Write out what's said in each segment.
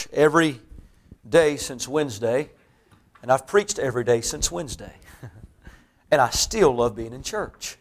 every day since Wednesday, and I've preached every day since Wednesday. And I still love being in church.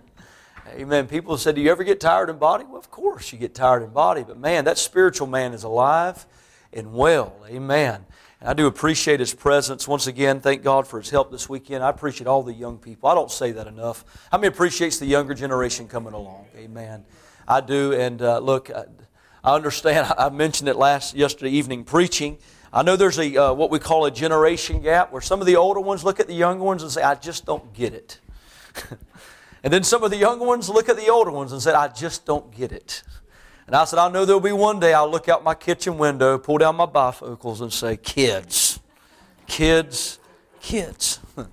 Amen. People said, do you ever get tired in body? Well, of course you get tired in body, but man, that spiritual man is alive and well. Amen. And I do appreciate His presence. Once again, thank God for His help this weekend. I appreciate all the young people. I don't say that enough. How many appreciates the younger generation coming along? Amen. I do, and look, I understand. I mentioned it yesterday evening preaching. I know there's a what we call a generation gap where some of the older ones look at the younger ones and say, I just don't get it. And then some of the younger ones look at the older ones and say, I just don't get it. And I said, I know there'll be one day I'll look out my kitchen window, pull down my bifocals and say, kids, kids, kids. But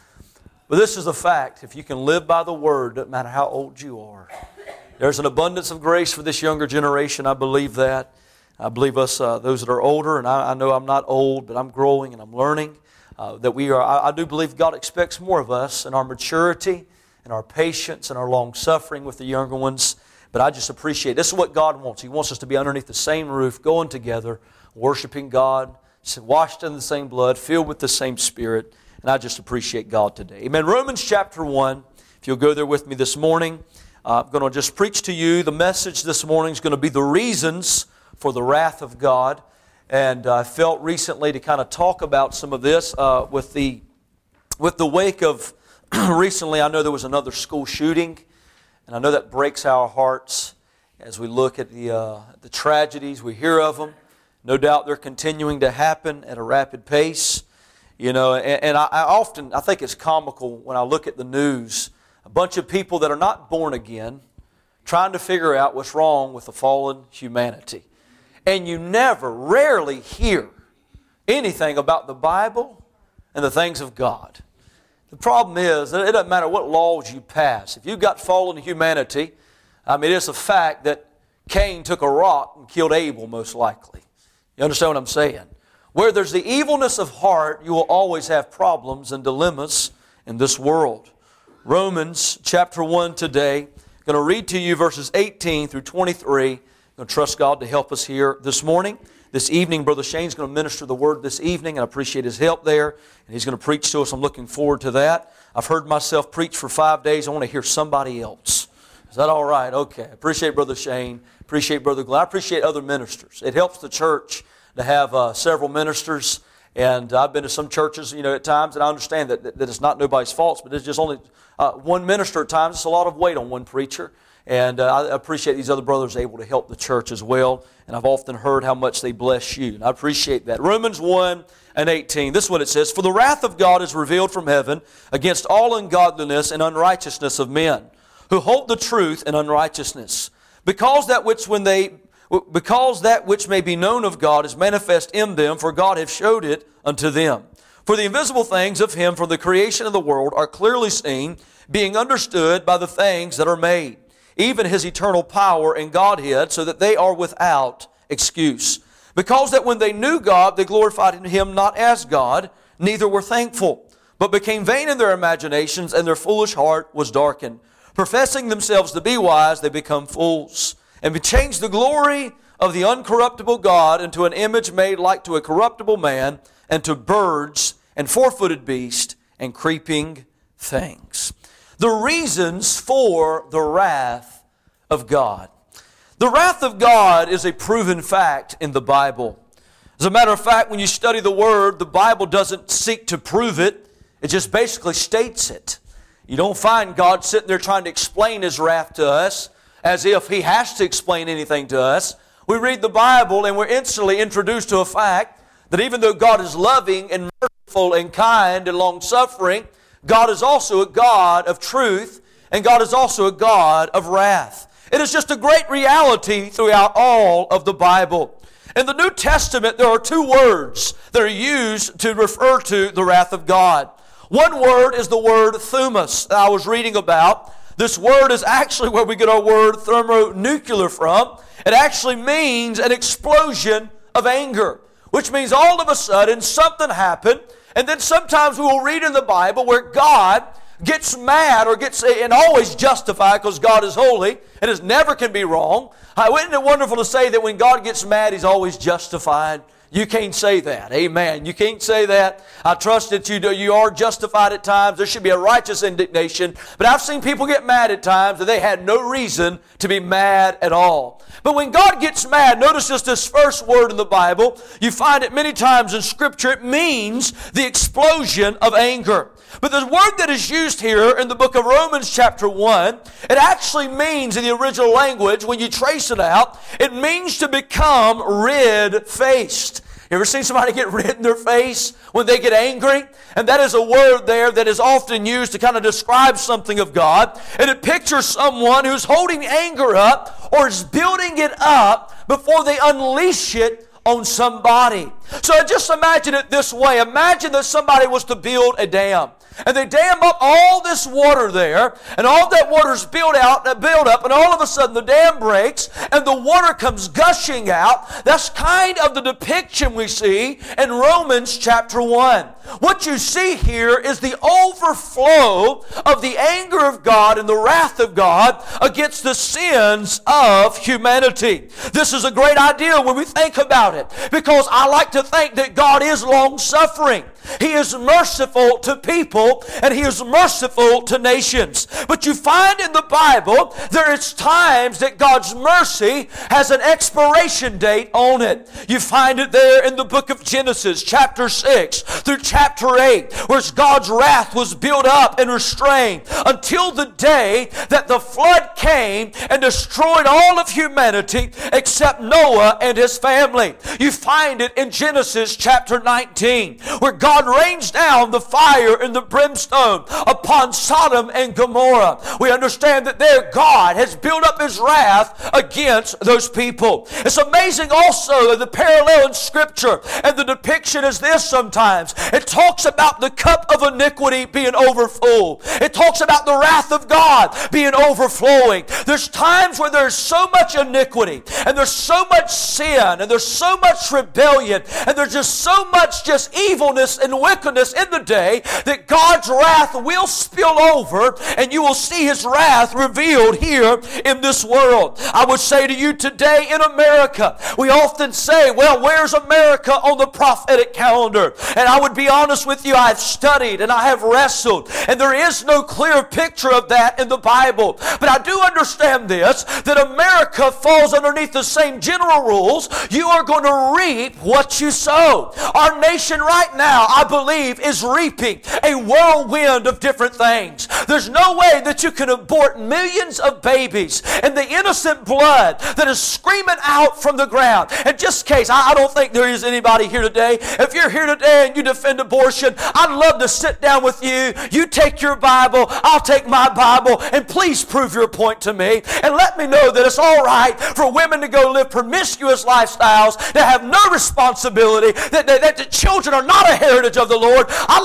this is a fact. If you can live by the Word, doesn't matter how old you are. There's an abundance of grace for this younger generation. I believe that. I believe us, those that are older, and I know I'm not old, but I'm growing and I'm learning, that we are, I do believe God expects more of us in our maturity and our patience and our long-suffering with the younger ones. But I just appreciate, this is what God wants. He wants us to be underneath the same roof, going together, worshiping God, washed in the same blood, filled with the same Spirit. And I just appreciate God today. Amen. Romans chapter 1, if you'll go there with me this morning, I'm going to just preach to you. The message this morning is going to be the reasons for the wrath of God. And I felt recently to kind of talk about some of this with the wake of recently. I know there was another school shooting, and I know that breaks our hearts as we look at the tragedies. We hear of them. No doubt they're continuing to happen at a rapid pace. You know, and I think it's comical when I look at the news. A bunch of people that are not born again trying to figure out what's wrong with the fallen humanity. And you rarely hear anything about the Bible and the things of God. The problem is that it doesn't matter what laws you pass. If you've got fallen humanity, I mean, it's a fact that Cain took a rock and killed Abel, most likely. You understand what I'm saying? Where there's the evilness of heart, you will always have problems and dilemmas in this world. Romans chapter 1 today. I'm going to read to you verses 18 through 23. I'm going to trust God to help us here this morning. This evening, Brother Shane's going to minister the Word this evening, and I appreciate his help there. And he's going to preach to us. I'm looking forward to that. I've heard myself preach for 5 days. I want to hear somebody else. Is that all right? Okay. Appreciate Brother Shane. Appreciate Brother Glenn. I appreciate other ministers. It helps the church to have several ministers. And I've been to some churches, you know, at times, and I understand that it's not nobody's faults, but it's just only one minister at times. It's a lot of weight on one preacher. And I appreciate these other brothers able to help the church as well. And I've often heard how much they bless you. And I appreciate that. Romans 1 and 18. This is what it says. For the wrath of God is revealed from heaven against all ungodliness and unrighteousness of men, who hold the truth in unrighteousness. Because that which may be known of God is manifest in them, for God hath showed it unto them. For the invisible things of Him from the creation of the world are clearly seen, being understood by the things that are made, even His eternal power and Godhead, so that they are without excuse. Because that when they knew God, they glorified Him not as God, neither were thankful, but became vain in their imaginations, and their foolish heart was darkened. Professing themselves to be wise, they become fools, and changed the glory of the uncorruptible God into an image made like to a corruptible man, and to birds, and four-footed beasts, and creeping things. The reasons for the wrath of God. The wrath of God is a proven fact in the Bible. As a matter of fact, when you study the Word, the Bible doesn't seek to prove it. It just basically states it. You don't find God sitting there trying to explain His wrath to us as if He has to explain anything to us. We read the Bible and we're instantly introduced to a fact that even though God is loving and merciful and kind and long-suffering, God is also a God of truth, and God is also a God of wrath. It is just a great reality throughout all of the Bible. In the New Testament, there are two words that are used to refer to the wrath of God. One word is the word thumos that I was reading about. This word is actually where we get our word thermonuclear from. It actually means an explosion of anger, which means all of a sudden something happened. And then sometimes we will read in the Bible where God gets mad or gets, and always justified because God is holy and it never can be wrong. Isn't it wonderful to say that when God gets mad, He's always justified? You can't say that. Amen. You can't say that. I trust that you are justified at times. There should be a righteous indignation. But I've seen people get mad at times that they had no reason to be mad at all. But when God gets mad, notice just this first word in the Bible. You find it many times in Scripture. It means the explosion of anger. But the word that is used here in the book of Romans chapter 1, it actually means in the original language, when you trace it out, it means to become red-faced. You ever seen somebody get red in their face when they get angry? And that is a word there that is often used to kind of describe something of God. And it pictures someone who's holding anger up or is building it up before they unleash it on somebody. So just imagine it this way. Imagine that somebody was to build a dam. And they dam up all this water there, and all that water's built up, and all of a sudden the dam breaks, and the water comes gushing out. That's kind of the depiction we see in Romans chapter 1. What you see here is the overflow of the anger of God and the wrath of God against the sins of humanity. This is a great idea when we think about it, because I like to think that God is long-suffering. He is merciful to people, and He is merciful to nations. But you find in the Bible, there is times that God's mercy has an expiration date on it. You find it there in the book of Genesis, chapter 6 through chapter 8, where God's wrath was built up and restrained until the day that the flood came and destroyed all of humanity except Noah and his family. You find it in Genesis chapter 19, where God rains down the fire and the brimstone upon Sodom and Gomorrah. We understand that there God has built up His wrath against those people. It's amazing also the parallel in Scripture, and the depiction is this sometimes. It talks about the cup of iniquity being overfull. It talks about the wrath of God being overflowing. There's times where there's so much iniquity, and there's so much sin, and there's so much rebellion, and there's just so much just evilness and wickedness in the day that God's wrath will spill over, and you will see His wrath revealed here in this world. I would say to you today in America, we often say, well, where's America on the prophetic calendar? And I would be honest with you, I've studied and I have wrestled, and there is no clear picture of that in the Bible. But I do understand this, that America falls underneath the same general rules. You are going to reap what you sow. Our nation right now, I believe, is reaping a whirlwind of different things. There's no way that you can abort millions of babies and the innocent blood that is screaming out from the ground. And just in case, I don't think there is anybody here today. If you're here today and you defend abortion, I'd love to sit down with you. You take your Bible, I'll take my Bible, and please prove your point to me. And let me know that it's all right for women to go live promiscuous lifestyles, that have no responsibility, that the children are not a heritage of the Lord.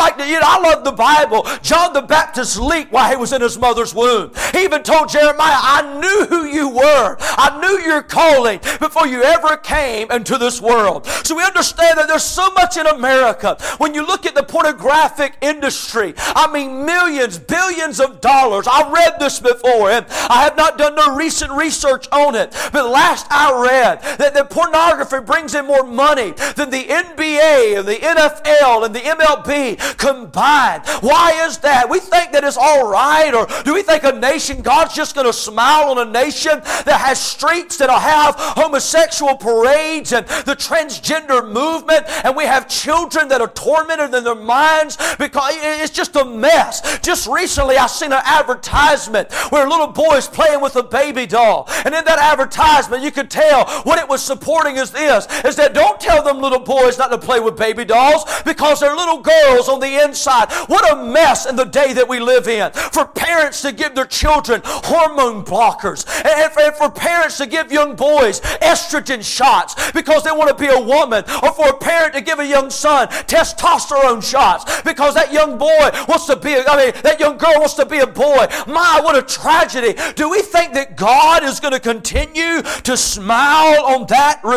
I love the Bible. John the Baptist leaped while he was in his mother's womb. He even told Jeremiah, I knew who you were. I knew your calling before you ever came into this world. So we understand that there's so much in America. When you look at the pornographic industry, I mean millions, billions of dollars. I read this before, and I have not done no recent research on it. But last I read that the pornography brings in more money than the NBA and the NFL and the MLB combined. Why is that? We think that it's all right, or do we think a nation, God's just going to smile on a nation that has streets that'll have homosexual parades and the transgender movement, and we have children that are tormented in their minds because it's just a mess. Just recently I seen an advertisement where a little boy is playing with a baby doll, and in that advertisement you could tell what it was supporting is that don't tell them little boys not to play with baby dolls because they're little girls on the inside. What a mess in the day that we live in. For parents to give their children hormone blockers, and for parents to give young boys estrogen shots because they want to be a woman, or for a parent to give a young son testosterone shots because that young boy wants to be, that young girl wants to be a boy. My, what a tragedy. Do we think that God is going to continue to smile on that rebellion?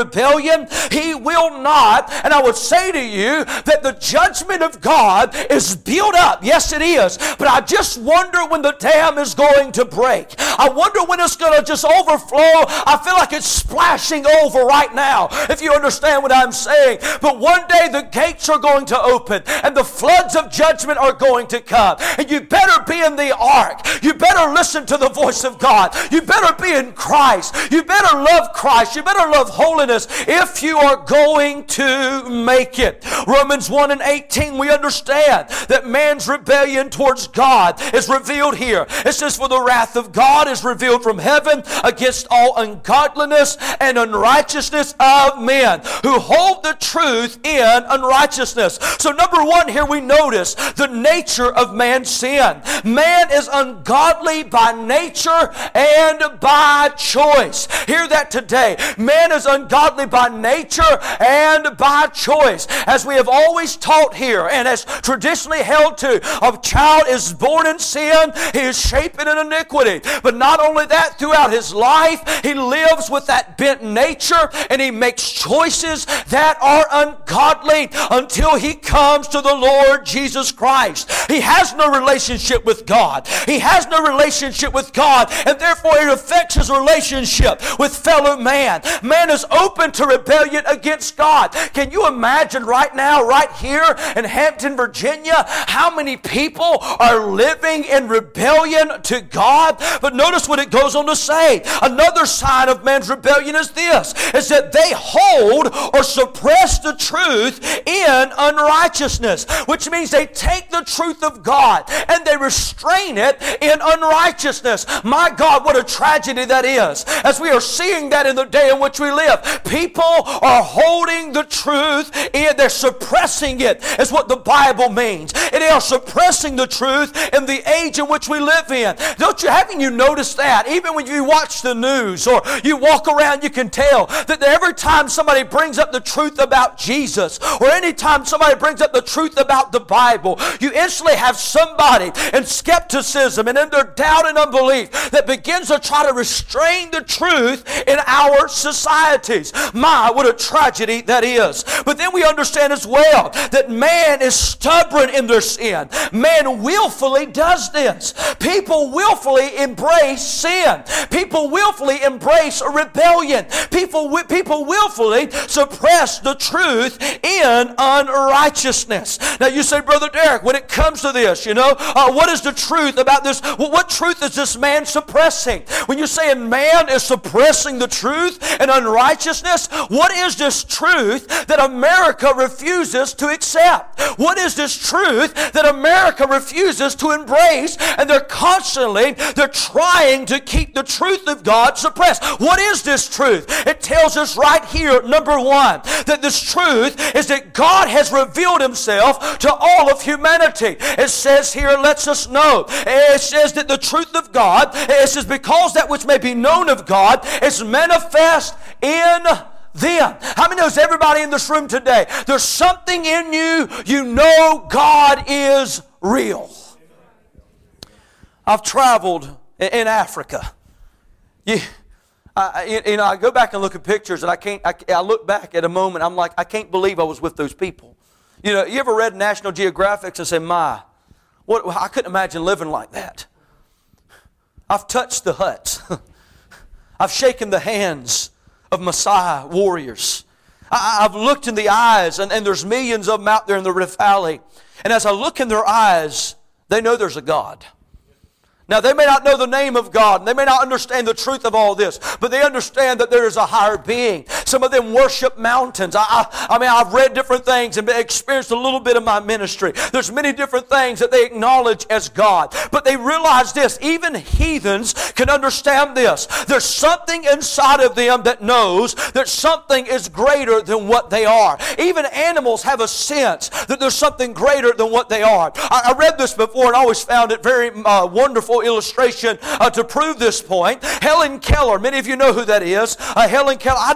rebellion, He will not. And I would say to you that the judgment of God is built up. Yes, it is. But I just wonder when the dam is going to break. I wonder when it's going to just overflow. I feel like it's splashing over right now, if you understand what I'm saying. But one day the gates are going to open and the floods of judgment are going to come. And you better be in the ark. You better listen to the voice of God. You better be in Christ. You better love Christ. You better love holiness if you are going to make it. Romans 1:18, we understand that man's rebellion towards God is revealed here. It says, for the wrath of God is revealed from heaven against all ungodliness and unrighteousness of men who hold the truth in unrighteousness. So number one here we notice the nature of man's sin. Man is ungodly by nature and by choice. Hear that today. Man is ungodly by nature and by choice. As we have always taught here and as traditionally held to, a child is born in sin, he is shapen in iniquity. But not only that, throughout his life, he lives with that bent nature and he makes choices that are ungodly until he comes to the Lord Jesus Christ. He has no relationship with God. He has no relationship with God, and therefore it affects his relationship with fellow man. Man is open to rebellion against God. Can you imagine right now, right here in Hampton, Virginia, how many people are living in rebellion to God? But notice what it goes on to say. Another sign of man's rebellion is this, is that they hold or suppress the truth in unrighteousness, which means they take the truth of God and they restrain it in unrighteousness. My God, what a tragedy that is. As we are seeing that in the day in which we live, people are holding the truth and they're suppressing it, is what the Bible means. And they are suppressing the truth in the age in which we live in. Haven't you noticed that? Even when you watch the news or you walk around, you can tell that every time somebody brings up the truth about Jesus, or anytime somebody brings up the truth about the Bible, you instantly have somebody in skepticism and in their doubt and unbelief that begins to try to restrain the truth in our societies. My, what a tragedy that is. But then we understand as well that man is stubborn in their sin. Man willfully does this. People willfully embrace sin. People willfully embrace rebellion. People willfully suppress the truth in unrighteousness. Now you say, Brother Derek, when it comes to this, what is the truth about this? What truth is this man suppressing? When you're saying man is suppressing the truth and unrighteousness, what is this truth that America refuses to accept? What is this truth that America refuses to embrace? And they're trying to keep the truth of God suppressed. What is this truth? It tells us right here, number one, that this truth is that God has revealed Himself to all of humanity. It says here, it lets us know. It says that the truth of God, it says because that which may be known of God is manifest in them. How many knows everybody in this room today? There's something in you, you know God is real. I've traveled in Africa. I go back and look at pictures, and I look back at a moment, I'm like, I can't believe I was with those people. You ever read National Geographic and say, I couldn't imagine living like that. I've touched the huts. I've shaken the hands of Maasai warriors. I've looked in the eyes, and there's millions of them out there in the Rift Valley. And as I look in their eyes, they know there's a God. Now, they may not know the name of God, and they may not understand the truth of all this, but they understand that there is a higher being. Some of them worship mountains. I've read different things and experienced a little bit of my ministry. There's many different things that they acknowledge as God. But they realize this, even heathens can understand this. There's something inside of them that knows that something is greater than what they are. Even animals have a sense that there's something greater than what they are. I read this before and always found it very wonderful illustration to prove this point. Helen Keller, many of you know who that is. Helen Keller, I don't know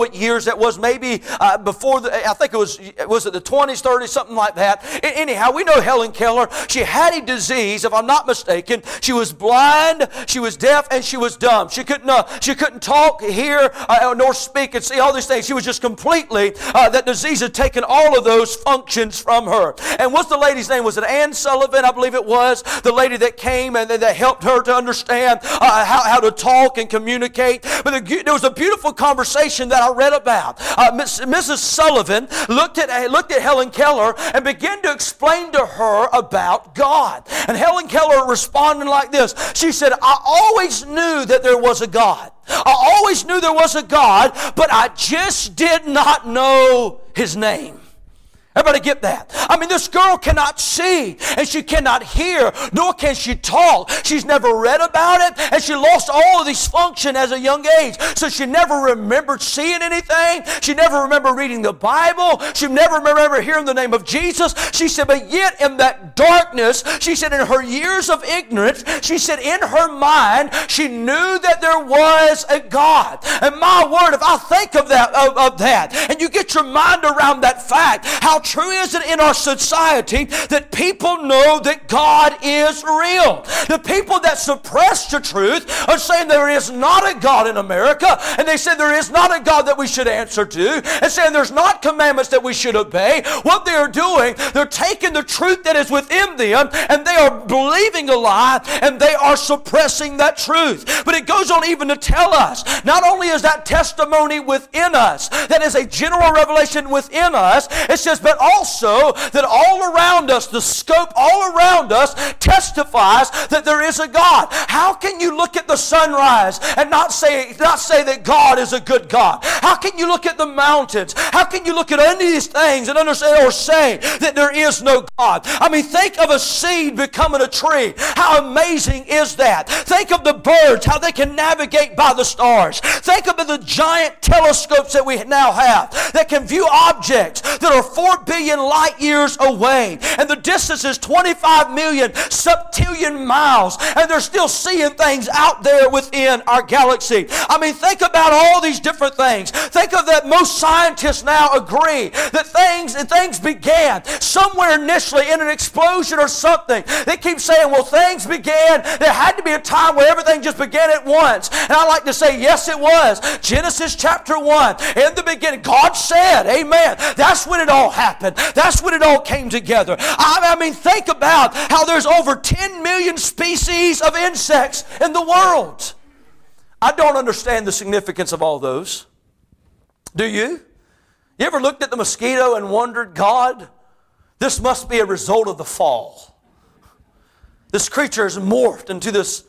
what years that was, maybe before, I think it was it the 20s, 30s, something like that. Anyhow, we know Helen Keller. She had a disease, if I'm not mistaken. She was blind, she was deaf, and she was dumb. She couldn't talk, hear, nor speak and see all these things. She was just completely, that disease had taken all of those functions from her. And what's the lady's name? Was it Anne Sullivan? I believe it was. The lady that came and that helped her to understand how to talk and communicate. But there was a beautiful conversation that I read about. Mrs. Sullivan looked at Helen Keller and began to explain to her about God. And Helen Keller responded like this. She said, I always knew that there was a God. I always knew there was a God, but I just did not know His name. Everybody get that? I mean, this girl cannot see, and she cannot hear, nor can she talk. She's never read about it, and she lost all of these function as a young age. So she never remembered seeing anything. She never remembered reading the Bible. She never remembered hearing the name of Jesus. She said, but yet in that darkness, she said in her years of ignorance, she said in her mind, she knew that there was a God. And my word, if I think of that, and you get your mind around that fact, how true is it in our society that people know that God is real? The people that suppress the truth are saying there is not a God in America, and they say there is not a God that we should answer to, and saying there's not commandments that we should obey. What they are doing, they're taking the truth that is within them, and they are believing a lie, and they are suppressing that truth. But it goes on even to tell us, not only is that testimony within us, that is a general revelation within us, it says, but also that all around us, the scope all around us testifies that there is a God. How can you look at the sunrise and not say that God is a good God? How can you look at the mountains? How can you look at any of these things and understand or say that there is no God? I mean, think of a seed becoming a tree. How amazing is that? Think of the birds, how they can navigate by the stars. Think of the giant telescopes that we now have that can view objects that are 4 billion light years away, and the distance is 25 million septillion miles, and they're still seeing things out there within our galaxy. I mean, think about all these different things. Think of that. Most scientists now agree that things began somewhere initially in an explosion or something. They keep saying, well, things began, there had to be a time where everything just began at once. And I like to say, yes, it was. Genesis chapter 1, in the beginning, God said, amen. That's when it all happened. That's when it all came together. I mean, think about how there's over 10 million species of insects in the world. I don't understand the significance of all those. Do you? You ever looked at the mosquito and wondered, God, this must be a result of the fall. This creature has morphed into this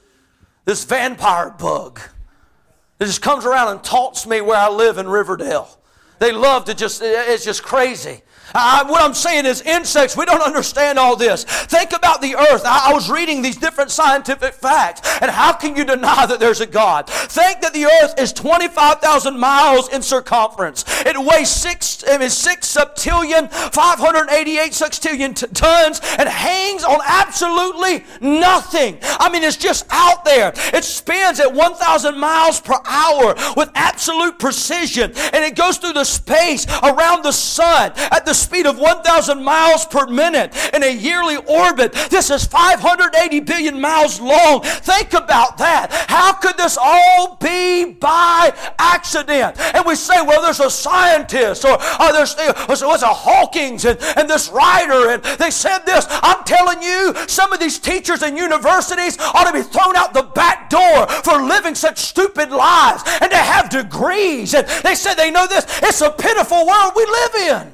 vampire bug. It just comes around and taunts me where I live in Riverdale. They love to it's just crazy. What I'm saying is insects, we don't understand all this. Think about the earth. I was reading these different scientific facts, and how can you deny that there's a God? Think that the earth is 25,000 miles in circumference. It weighs 6 septillion, 588 sextillion tons, and hangs on absolutely nothing. I mean, it's just out there. It spins at 1,000 miles per hour with absolute precision, and it goes through the space around the sun at the speed of 1,000 miles per minute in a yearly orbit. This is 580 billion miles long. Think about that. How could this all be by accident? And we say, well, there's a scientist, or there's a Hawkins and this writer, and they said this. I'm telling you, some of these teachers in universities ought to be thrown out the back door for living such stupid lives, and to have degrees. And they said they know this. It's a pitiful world we live in.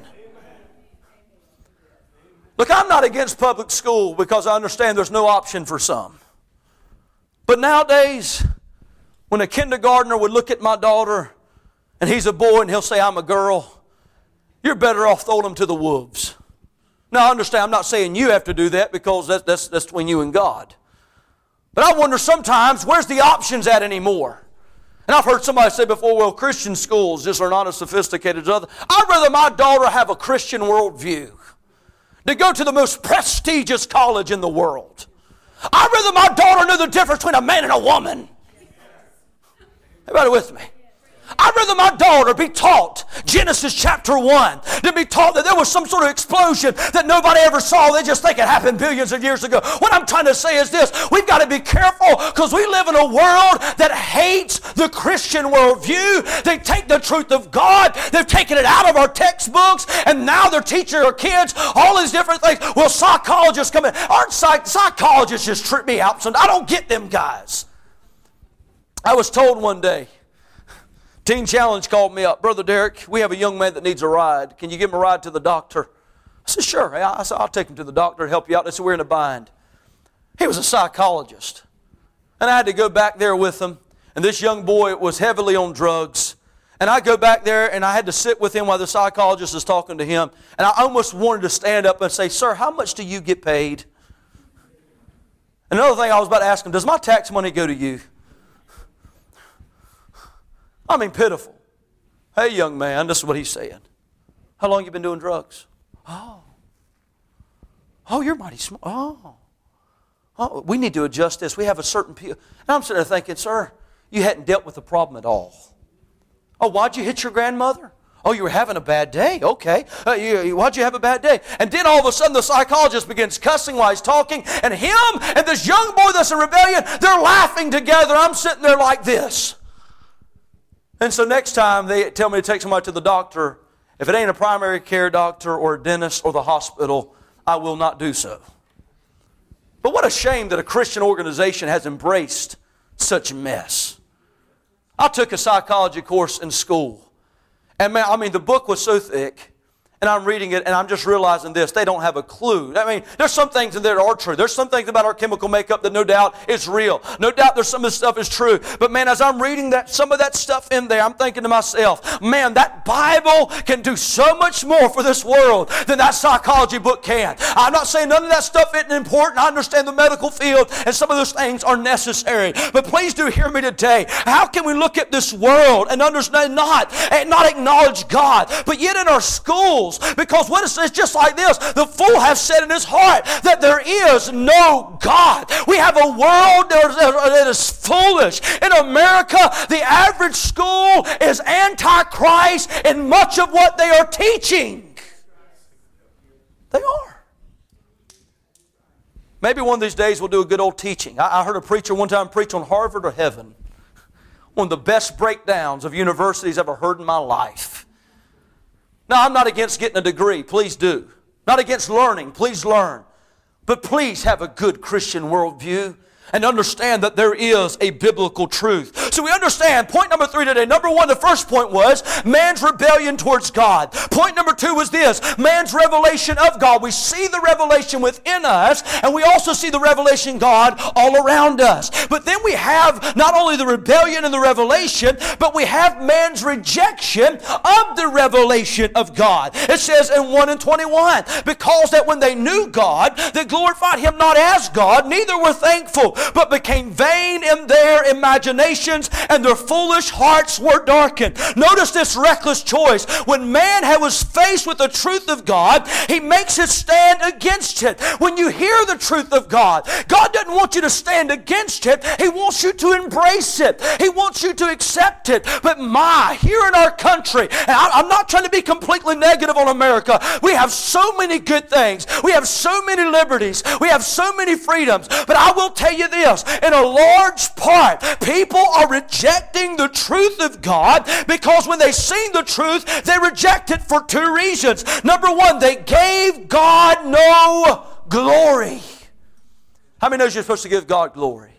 Look, I'm not against public school because I understand there's no option for some. But nowadays, when a kindergartner would look at my daughter, and he's a boy and he'll say, I'm a girl, you're better off throwing him to the wolves. Now, I understand, I'm not saying you have to do that because that's between you and God. But I wonder sometimes, where's the options at anymore? And I've heard somebody say before, well, Christian schools just are not as sophisticated as others. I'd rather my daughter have a Christian worldview to go to the most prestigious college in the world. I'd rather my daughter know the difference between a man and a woman. Everybody with me? I'd rather my daughter be taught Genesis chapter 1 than be taught that there was some sort of explosion that nobody ever saw. They just think it happened billions of years ago. What I'm trying to say is this. We've got to be careful because we live in a world that hates the Christian worldview. They take the truth of God. They've taken it out of our textbooks, and now they're teaching our kids all these different things. Well, psychologists come in. Aren't psychologists just trip me out? So I don't get them guys. I was told one day, Teen Challenge called me up. Brother Derek, we have a young man that needs a ride. Can you give him a ride to the doctor? I said, sure. I said, I'll take him to the doctor and help you out. They said, we're in a bind. He was a psychologist. And I had to go back there with him. And this young boy was heavily on drugs. And I go back there and I had to sit with him while the psychologist is talking to him. And I almost wanted to stand up and say, sir, how much do you get paid? Another thing I was about to ask him, does my tax money go to you? I mean, pitiful. Hey, young man, this is what he's saying. How long you been doing drugs? Oh, you're mighty small. Oh, we need to adjust this. We have a certain... And I'm sitting there thinking, sir, you hadn't dealt with the problem at all. Oh, why'd you hit your grandmother? Oh, you were having a bad day. Okay. Why'd you have a bad day? And then all of a sudden the psychologist begins cussing while he's talking. And him and this young boy that's in rebellion, they're laughing together. I'm sitting there like this. And so next time they tell me to take somebody to the doctor, if it ain't a primary care doctor or a dentist or the hospital, I will not do so. But what a shame that a Christian organization has embraced such mess. I took a psychology course in school. And man, I mean, the book was so thick. And I'm reading it and I'm just realizing this. They don't have a clue. I mean, there's some things in there that are true. There's some things about our chemical makeup that no doubt is real. No doubt there's some of this stuff is true. But man, as I'm reading some of that stuff in there, I'm thinking to myself, man, that Bible can do so much more for this world than that psychology book can. I'm not saying none of that stuff isn't important. I understand the medical field and some of those things are necessary. But please do hear me today. How can we look at this world and understand not acknowledge God, but yet in our schools, because what it's just like this, the fool has said in his heart that there is no God. We have a world that is foolish. In America, the average school is antichrist in much of what they are teaching. They are. Maybe one of these days we'll do a good old teaching. I heard a preacher one time preach on Harvard or heaven. One of the best breakdowns of universities I've ever heard in my life. Now, I'm not against getting a degree. Please do. Not against learning. Please learn. But please have a good Christian worldview and understand that there is a biblical truth. So we understand point number 3 today. Number 1, the first point was man's rebellion towards God. Point number 2 was this, man's revelation of God. We see the revelation within us, and we also see the revelation of God all around us. But then we have not only the rebellion and the revelation, but we have man's rejection of the revelation of God. It says in 1:21, because that when they knew God, they glorified Him not as God, neither were thankful, but became vain in their imaginations, and their foolish hearts were darkened. Notice this reckless choice. When man was faced with the truth of God, he makes his stand against it. When you hear the truth of God, God doesn't want you to stand against it. He wants you to embrace it. He wants you to accept it. But here in our country, and I'm not trying to be completely negative on America, we have so many good things. We have so many liberties. We have so many freedoms. But I will tell you this, in a large part, people are rejecting the truth of God because when they sing the truth, they reject it for 2 reasons. Number 1, they gave God no glory. How many knows you're supposed to give God glory?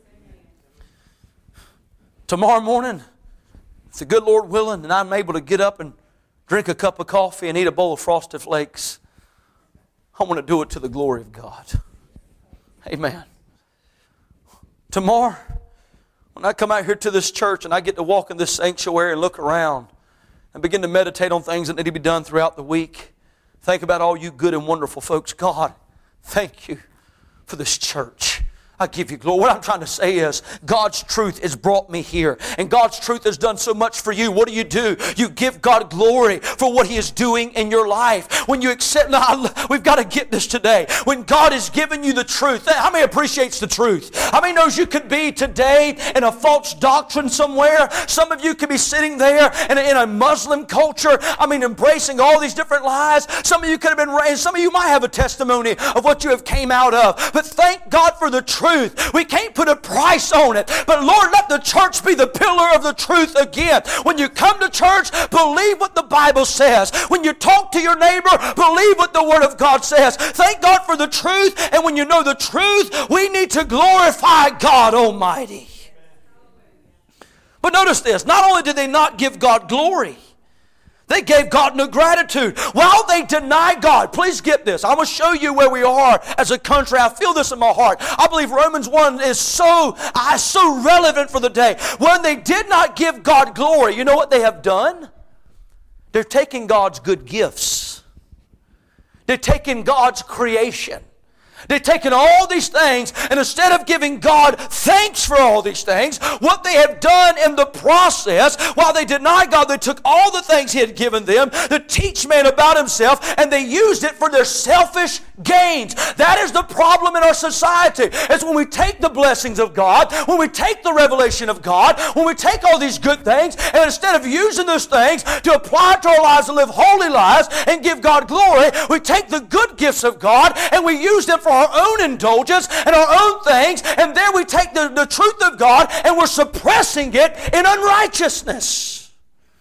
Tomorrow morning, if the good Lord willing, and I'm able to get up and drink a cup of coffee and eat a bowl of Frosted Flakes, I want to do it to the glory of God. Amen. Tomorrow, when I come out here to this church and I get to walk in this sanctuary and look around and begin to meditate on things that need to be done throughout the week, think about all you good and wonderful folks. God, thank you for this church. I give you glory. What I'm trying to say is God's truth has brought me here. And God's truth has done so much for you. What do? You give God glory for what He is doing in your life. When you accept, we've got to get this today. When God has given you the truth, how many appreciates the truth? How many knows you could be today in a false doctrine somewhere? Some of you could be sitting there in a Muslim culture, embracing all these different lies. Some of you could have been raised. Some of you might have a testimony of what you have came out of. But thank God for the truth. We can't put a price on it. But Lord, let the church be the pillar of the truth again. When you come to church, believe what the Bible says. When you talk to your neighbor, believe what the Word of God says. Thank God for the truth. And when you know the truth, we need to glorify God Almighty. But notice this. Not only did they not give God glory, they gave God no gratitude. While they deny God, please get this. I want to show you where we are as a country. I feel this in my heart. I believe Romans 1 is so relevant for the day. When they did not give God glory, you know what they have done? They're taking God's good gifts. They're taking God's creation. They've taken all these things, and instead of giving God thanks for all these things, what they have done in the process, while they deny God, they took all the things He had given them to teach man about Himself, and they used it for their selfish gains. That is the problem in our society. It's when we take the blessings of God, when we take the revelation of God, when we take all these good things, and instead of using those things to apply it to our lives and live holy lives and give God glory, we take the good gifts of God and we use them for our own indulgence and our own things, and then we take the truth of God and we're suppressing it in unrighteousness.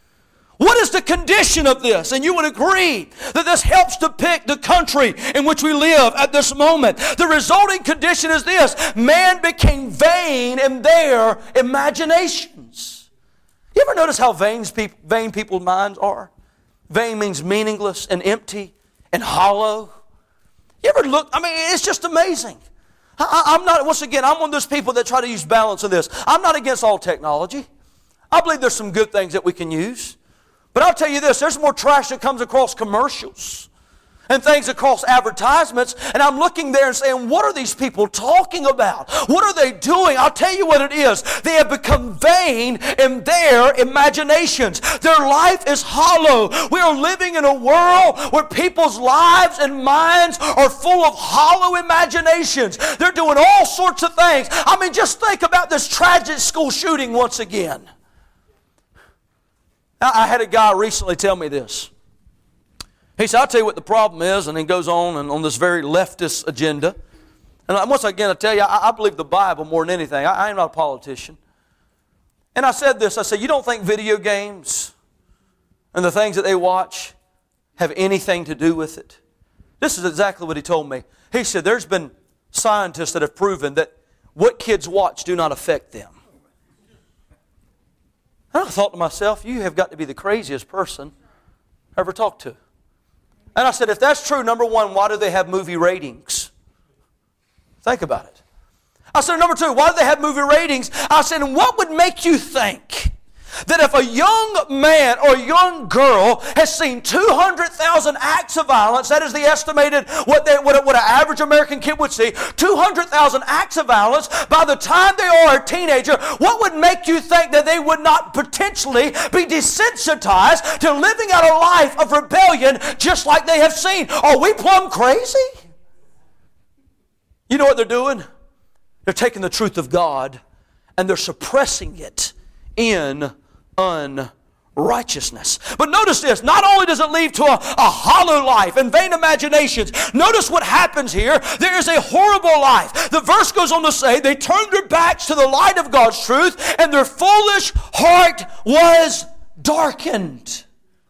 What is the condition of this? And you would agree that this helps depict the country in which we live at this moment. The resulting condition is this: man became vain in their imaginations. You ever notice how vain people's minds are? Vain means meaningless and empty and hollow. You ever look? It's just amazing. I'm not, once again, I'm one of those people that try to use balance in this. I'm not against all technology. I believe there's some good things that we can use. But I'll tell you this, there's more trash that comes across commercials and things across advertisements, and I'm looking there and saying, what are these people talking about? What are they doing? I'll tell you what it is. They have become vain in their imaginations. Their life is hollow. We are living in a world where people's lives and minds are full of hollow imaginations. They're doing all sorts of things. Just think about this tragic school shooting once again. Now, I had a guy recently tell me this. He said, I'll tell you what the problem is, and then goes on and on this very leftist agenda. And once again, I tell you, I believe the Bible more than anything. I am not a politician. And I said this, I said, you don't think video games and the things that they watch have anything to do with it? This is exactly what he told me. He said, there's been scientists that have proven that what kids watch do not affect them. And I thought to myself, you have got to be the craziest person I ever talked to. And I said, if that's true, number one, why do they have movie ratings? Think about it. I said, number two, why do they have movie ratings? I said, and what would make you think that if a young man or a young girl has seen 200,000 acts of violence, that is the estimated, what an average American kid would see, 200,000 acts of violence, by the time they are a teenager, what would make you think that they would not potentially be desensitized to living out a life of rebellion just like they have seen? Are we plumb crazy? You know what they're doing? They're taking the truth of God and they're suppressing it in unrighteousness. But notice this, not only does it lead to a hollow life and vain imaginations, notice what happens here. There is a horrible life. The verse goes on to say, they turned their backs to the light of God's truth, and their foolish heart was darkened.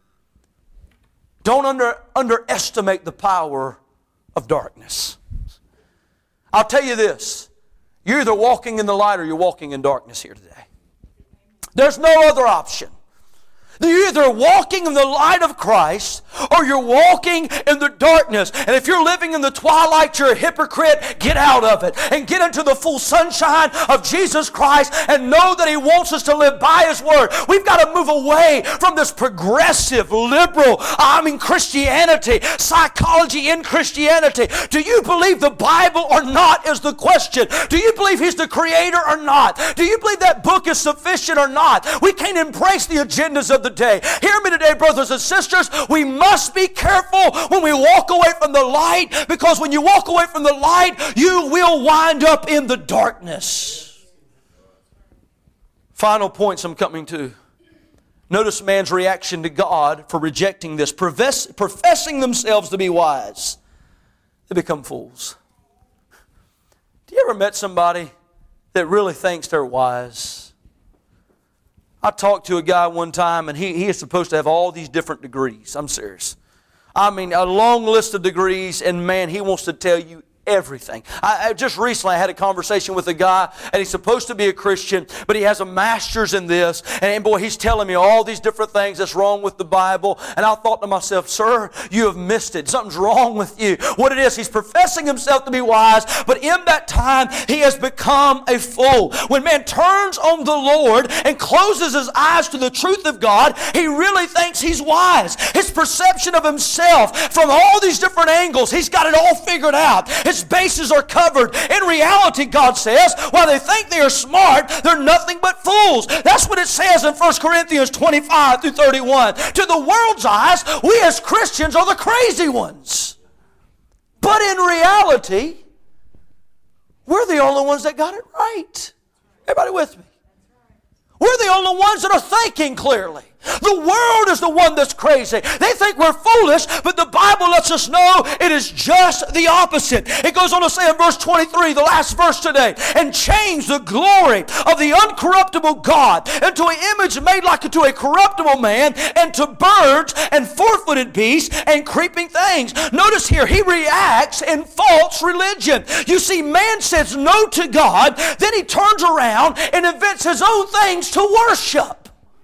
Don't underestimate the power of darkness. I'll tell you this, you're either walking in the light or you're walking in darkness here today. There's no other option. You're either walking in the light of Christ or you're walking in the darkness. And if you're living in the twilight, you're a hypocrite. Get out of it and get into the full sunshine of Jesus Christ and know that He wants us to live by His Word. We've got to move away from this progressive, liberal, Christianity, psychology in Christianity. Do you believe the Bible or not is the question. Do you believe He's the Creator or not? Do you believe that book is sufficient or not? We can't embrace the agendas of the day. Hear me today, brothers and sisters. We must be careful when we walk away from the light, because when you walk away from the light, you will wind up in the darkness. Final points I'm coming to. Notice man's reaction to God for rejecting this. Professing themselves to be wise, they become fools. Do you ever met somebody that really thinks they're wise? I talked to a guy one time, and he is supposed to have all these different degrees. I'm serious. A long list of degrees, and man, he wants to tell you everything. Just recently I had a conversation with a guy, and he's supposed to be a Christian, but he has a master's in this, and boy, he's telling me all these different things that's wrong with the Bible, and I thought to myself, sir, you have missed it. Something's wrong with you. What it is, he's professing himself to be wise, but in that time, he has become a fool. When man turns on the Lord and closes his eyes to the truth of God, he really thinks he's wise. His perception of himself from all these different angles, he's got it all figured out. His bases are covered. In reality, God says, while they think they are smart, they're nothing but fools. That's what it says in 1 Corinthians 25 through 31. To the world's eyes, we as Christians are the crazy ones. But in reality, we're the only ones that got it right. Everybody with me? We're the only ones that are thinking clearly. The world is the one that's crazy. They think we're foolish, but the Bible lets us know it is just the opposite. It goes on to say in verse 23, the last verse today, and change the glory of the uncorruptible God into an image made like unto a corruptible man, and to birds and four-footed beasts and creeping things. Notice here, he reacts in false religion. You see, man says no to God, then he turns around and invents his own things to worship.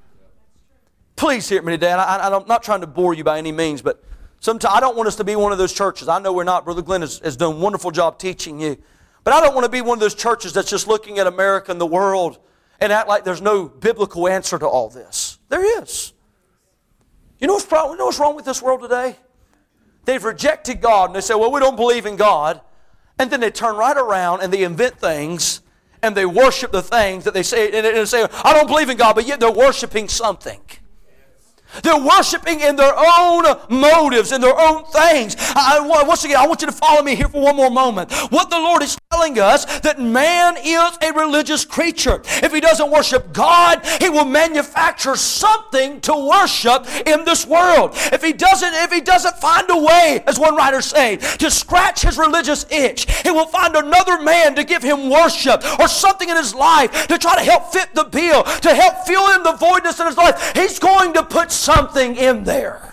Please hear me today. I'm not trying to bore you by any means, but sometimes I don't want us to be one of those churches. I know we're not. Brother Glenn has done a wonderful job teaching you. But I don't want to be one of those churches that's just looking at America and the world and act like there's no biblical answer to all this. There is. You know what's wrong with this world today? They've rejected God and they say, well, we don't believe in God. And then they turn right around and they invent things and they worship the things that they say. And they say, I don't believe in God, but yet they're worshiping something. They're worshiping in their own motives, in their own things. Once again, I want you to follow me here for one more moment. What the Lord is telling us, that man is a religious creature. If he doesn't worship God, he will manufacture something to worship in this world. If he doesn't find a way, as one writer said, to scratch his religious itch, he will find another man to give him worship or something in his life to try to help fit the bill, to help fill in the voidness in his life. He's going to put something in there.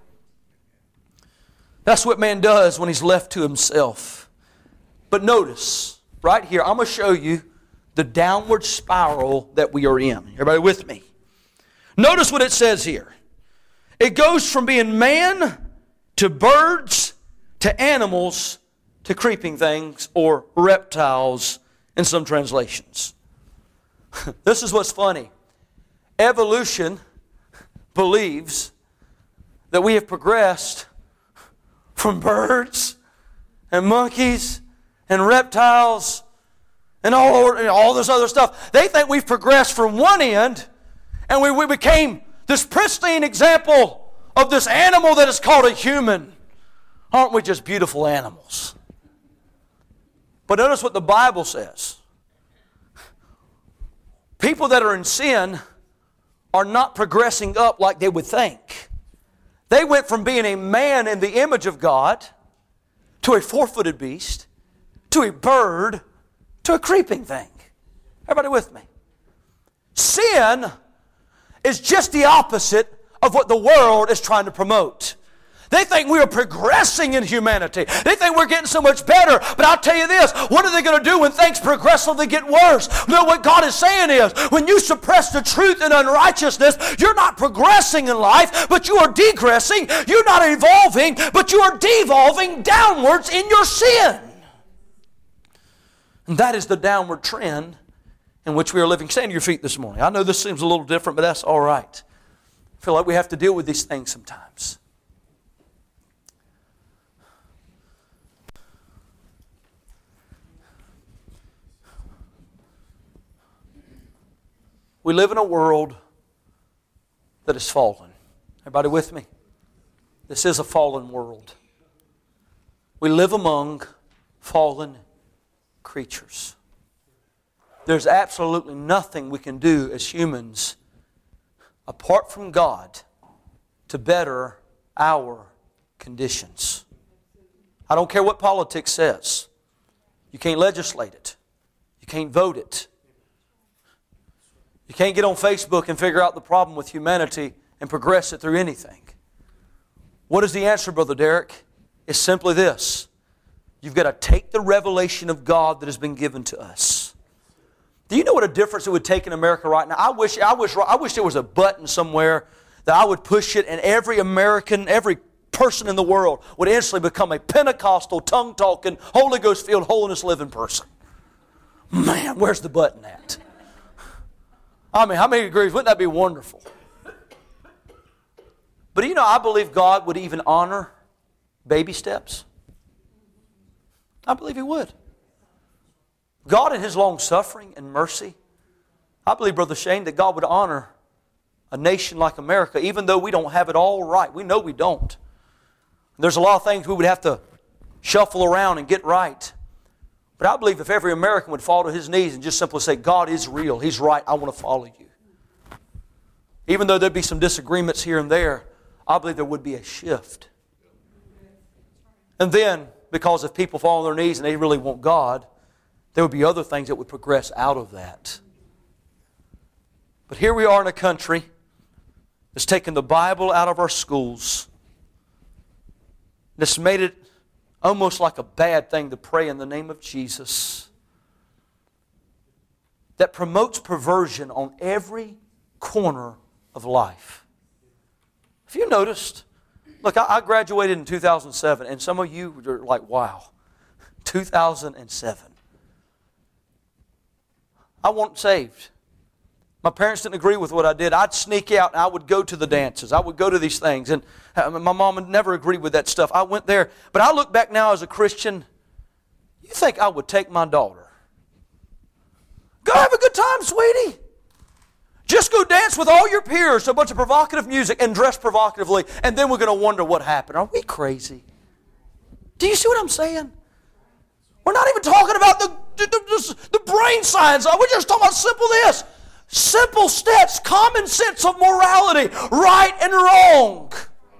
That's what man does when he's left to himself. But notice, right here, I'm going to show you the downward spiral that we are in. Everybody with me? Notice what it says here. It goes from being man to birds to animals to creeping things or reptiles in some translations. This is what's funny. Evolution believes that we have progressed from birds and monkeys and reptiles and all this other stuff. They think we've progressed from one end and we became this pristine example of this animal that is called a human. Aren't we just beautiful animals? But notice what the Bible says. People that are in sin are not progressing up like they would think. They went from being a man in the image of God to a four-footed beast, to a bird, to a creeping thing. Everybody with me? Sin is just the opposite of what the world is trying to promote. They think we are progressing in humanity. They think we're getting so much better. But I'll tell you this, what are they going to do when things progressively get worse? No, what God is saying is, when you suppress the truth and unrighteousness, you're not progressing in life, but you are degressing. You're not evolving, but you are devolving downwards in your sin. And that is the downward trend in which we are living. Stand to your feet this morning. I know this seems a little different, but that's all right. I feel like we have to deal with these things sometimes. We live in a world that is fallen. Everybody with me? This is a fallen world. We live among fallen creatures. There's absolutely nothing we can do as humans apart from God to better our conditions. I don't care what politics says. You can't legislate it. You can't vote it. You can't get on Facebook and figure out the problem with humanity and progress it through anything. What is the answer, Brother Derek? It's simply this. You've got to take the revelation of God that has been given to us. Do you know what a difference it would take in America right now? I wish there was a button somewhere that I would push it and every American, every person in the world would instantly become a Pentecostal, tongue-talking, Holy Ghost-filled, holiness-living person. Man, where's the button at? I mean, how many agrees? Wouldn't that be wonderful? But you know, I believe God would even honor baby steps. I believe He would. God in His long-suffering and mercy, I believe, Brother Shane, that God would honor a nation like America, even though we don't have it all right. We know we don't. There's a lot of things we would have to shuffle around and get right. But I believe if every American would fall to his knees and just simply say, God is real, He's right, I want to follow you. Even though there'd be some disagreements here and there, I believe there would be a shift. And then, because if people fall on their knees and they really want God, there would be other things that would progress out of that. But here we are in a country that's taken the Bible out of our schools. That's made it almost like a bad thing to pray in the name of Jesus. That promotes perversion on every corner of life. Have you noticed? Look, I graduated in 2007, and some of you are like, wow, 2007. I wasn't saved. My parents didn't agree with what I did. I'd sneak out and I would go to the dances. I would go to these things. And my mom had never agreed with that stuff. I went there. But I look back now as a Christian, you think I would take my daughter? Go have a good time, sweetie. Just go dance with all your peers to a bunch of provocative music and dress provocatively, and then we're going to wonder what happened. Are we crazy? Do you see what I'm saying? We're not even talking about the brain science. We're just talking about simple this. Simple steps, common sense of morality, right and wrong.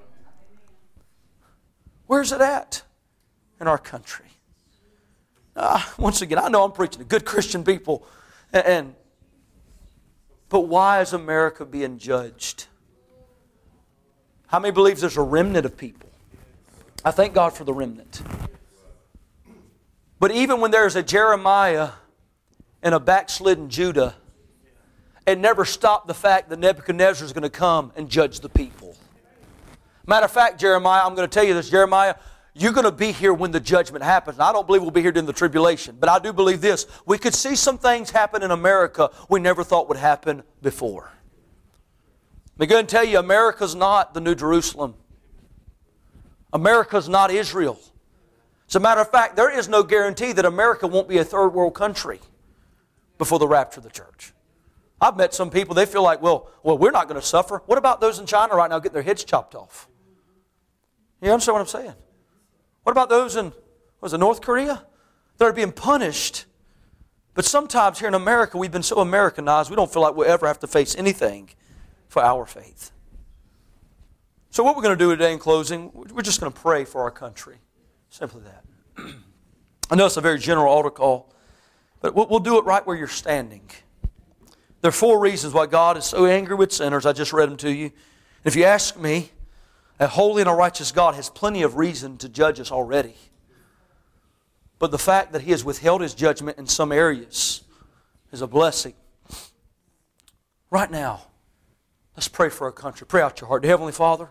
Where's it at in our country? Once again, I know I'm preaching to good Christian people, but why is America being judged? How many believes there's a remnant of people? I thank God for the remnant. But even when there's a Jeremiah and a backslidden Judah, it never stopped the fact that Nebuchadnezzar is going to come and judge the people. Matter of fact, Jeremiah, I'm going to tell you this, Jeremiah, you're going to be here when the judgment happens. And I don't believe we'll be here during the tribulation, but I do believe this. We could see some things happen in America we never thought would happen before. I'm going to tell you, America's not the New Jerusalem. America's not Israel. As a matter of fact, there is no guarantee that America won't be a third world country before the rapture of the church. I've met some people, they feel like, well, we're not going to suffer. What about those in China right now getting their heads chopped off? You understand what I'm saying? What about those in, North Korea? They're being punished. But sometimes here in America, we've been so Americanized, we don't feel like we'll ever have to face anything for our faith. So what we're going to do today in closing, we're just going to pray for our country. Simply that. I know it's a very general altar call, but we'll do it right where you're standing. There are 4 reasons why God is so angry with sinners. I just read them to you. If you ask me, A holy and a righteous God has plenty of reason to judge us already. But the fact that He has withheld His judgment in some areas is a blessing. Right now, let's pray for our country. Pray out your heart. Dear Heavenly Father,